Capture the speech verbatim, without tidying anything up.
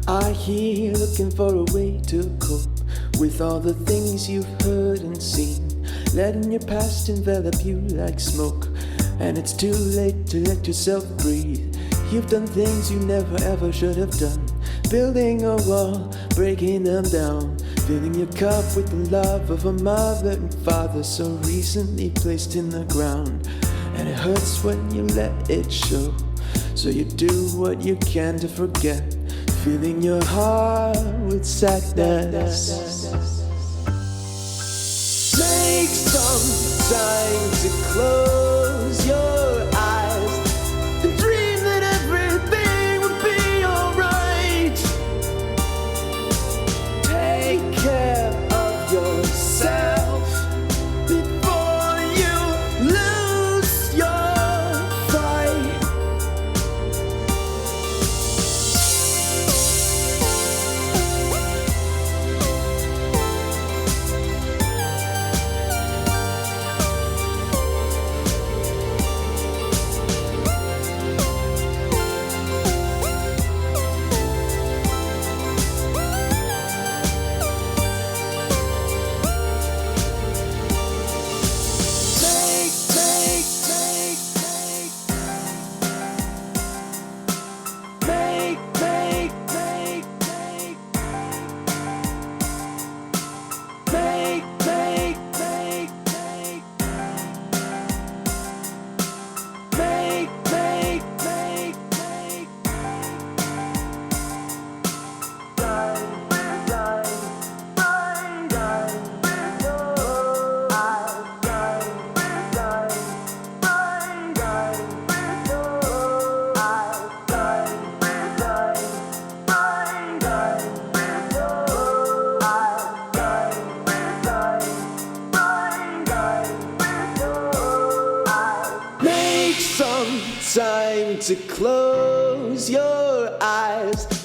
Are here looking for a way to cope with all the things you've heard and seen, letting your past envelop you like smoke, and it's too late to let yourself breathe. You've done things you never ever should have done, building a wall, breaking them down, filling your cup with the love of a mother and father so recently placed in the ground. And it hurts when you let it show, so you do what you can to forget, filling your heart with sadness. Take some time to close your eyes and dream that everything will be alright. Take care of yourself before you lose your fight. Some time to close your eyes